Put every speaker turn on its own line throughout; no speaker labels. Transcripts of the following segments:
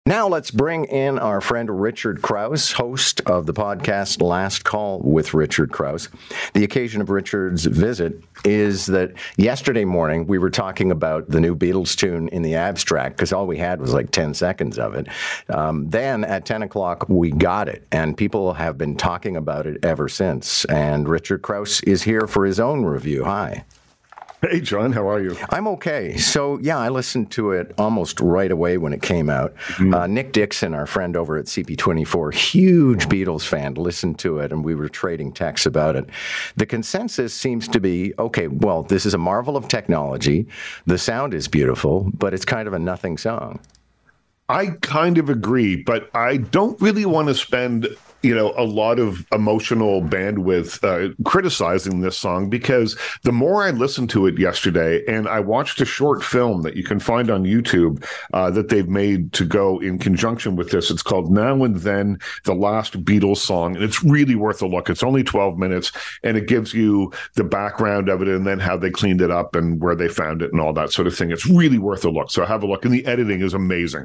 Now let's bring in our friend Richard Krause, host of the podcast Last Call with Richard Krause. The occasion of Richard's visit is that yesterday morning we were talking about the new Beatles tune In the Abstract, because all we had was like 10 seconds of it. Then at 10 o'clock we got it, and people have been talking about it ever since. And Richard Krause is here for his own review. Hi.
Hey, John, how are you?
I'm okay. So, yeah, I listened to it almost right away when it came out. Nick Dixon, our friend over at CP24, huge Beatles fan, listened to it, and we were trading texts about it. The consensus seems to be, okay, well, this is a marvel of technology. The sound is beautiful, but it's kind of a nothing song.
I kind of agree, but I don't really want to spend a lot of emotional bandwidth criticizing this song, because the more I listened to it yesterday, and I watched a short film that you can find on YouTube that they've made to go in conjunction with this. It's called Now and Then, the Last Beatles Song, and it's really worth a look. It's only 12 minutes, and it gives you the background of it and then how they cleaned it up and where they found it and all that sort of thing. It's really worth a look. So have a look. And the editing is amazing.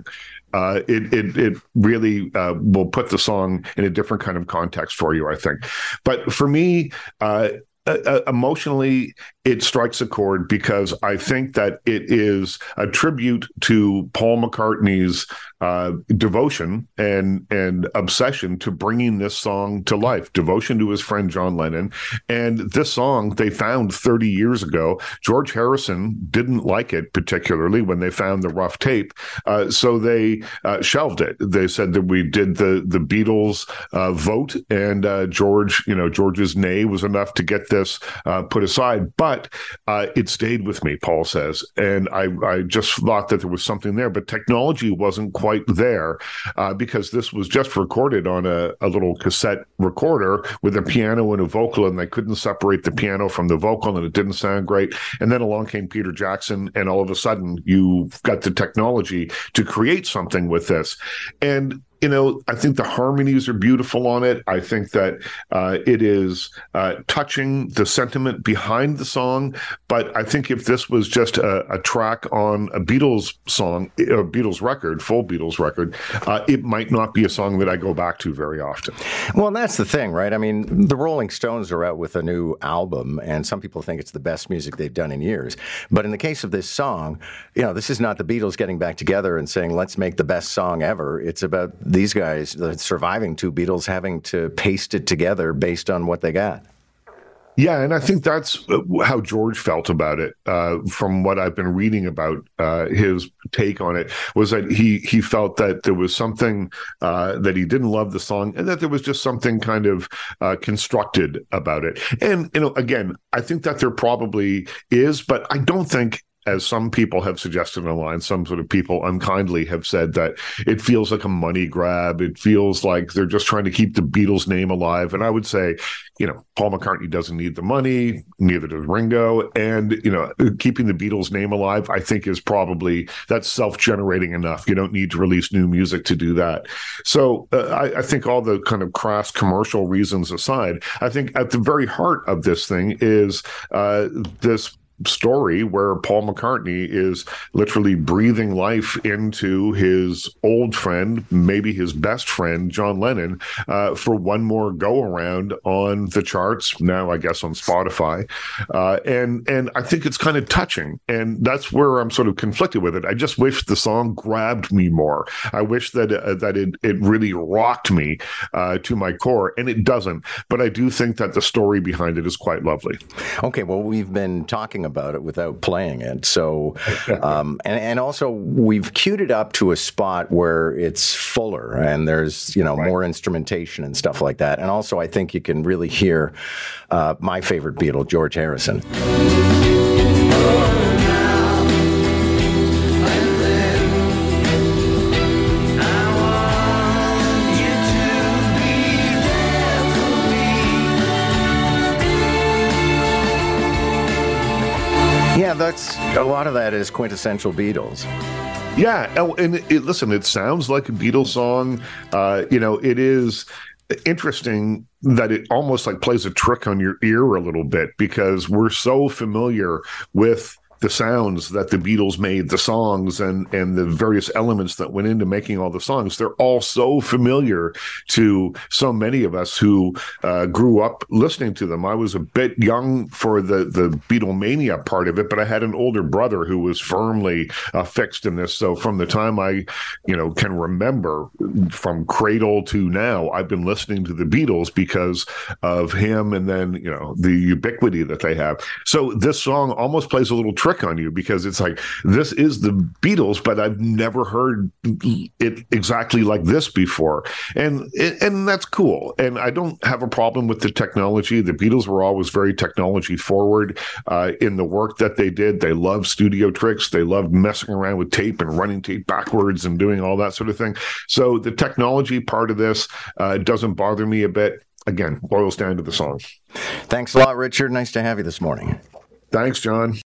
It really will put the song in a different kind of context for you, I think. But for me, emotionally, it strikes a chord, because I think that it is a tribute to Paul McCartney's devotion and obsession to bringing this song to life, devotion to his friend John Lennon. And this song they found 30 years ago. George Harrison didn't like it particularly when they found the rough tape, so they shelved it. They said that we did the Beatles vote, and George's nay was enough to get this put aside. But it stayed with me, Paul says, and I just thought that there was something there, but technology wasn't quite there, because this was just recorded on a little cassette recorder with a piano and a vocal, and they couldn't separate the piano from the vocal, and it didn't sound great. And then along came Peter Jackson, and all of a sudden you've got the technology to create something with this. And I think the harmonies are beautiful on it. I think that it is touching the sentiment behind the song. But I think if this was just a track on a Beatles song, a Beatles record, full Beatles record, it might not be a song that I go back to very often.
Well, that's the thing, right? I mean, the Rolling Stones are out with a new album, and some people think it's the best music they've done in years. But in the case of this song, this is not the Beatles getting back together and saying, let's make the best song ever. It's about these guys, the surviving two Beatles, having to paste it together based on what they got.
Yeah, and I think that's how George felt about it. From what I've been reading about his take on it, was that he felt that there was something that he didn't love the song, and that there was just something kind of constructed about it. And, again, I think that there probably is, but I don't think, as some people have suggested online, some sort of people unkindly have said that it feels like a money grab. It feels like they're just trying to keep the Beatles name alive. And I would say, Paul McCartney doesn't need the money, neither does Ringo. And, keeping the Beatles name alive, I think that's self-generating enough. You don't need to release new music to do that. So I think all the kind of crass commercial reasons aside, I think at the very heart of this thing is this story where Paul McCartney is literally breathing life into his old friend, maybe his best friend, John Lennon, for one more go around on the charts, now I guess on Spotify. And I think it's kind of touching, and that's where I'm sort of conflicted with it. I just wish the song grabbed me more. I wish that it really rocked me to my core, and it doesn't. But I do think that the story behind it is quite lovely.
Okay, well, we've been talking about it without playing it. So, and also we've queued it up to a spot where it's fuller and there's, more instrumentation and stuff like that. And also I think you can really hear my favorite Beatle, George Harrison. Yeah, that's a lot of that is quintessential Beatles.
Yeah, and listen, it sounds like a Beatles song. It is interesting that it almost like plays a trick on your ear a little bit, because we're so familiar with the sounds that the Beatles made, the songs and the various elements that went into making all the songs, they're all so familiar to so many of us who grew up listening to them. I was a bit young for the Beatlemania part of it, but I had an older brother who was firmly fixed in this. So from the time I, can remember, from cradle to now, I've been listening to the Beatles because of him, and then the ubiquity that they have. So this song almost plays a little trick on you, because it's like, this is the Beatles, but I've never heard it exactly like this before, and that's cool. And I don't have a problem with the technology. The Beatles were always very technology forward in the work that they did. They loved studio tricks. They loved messing around with tape and running tape backwards and doing all that sort of thing. So the technology part of this doesn't bother me a bit. Again, boils down to the song.
Thanks a lot, Richard. Nice to have you this morning.
Thanks, John.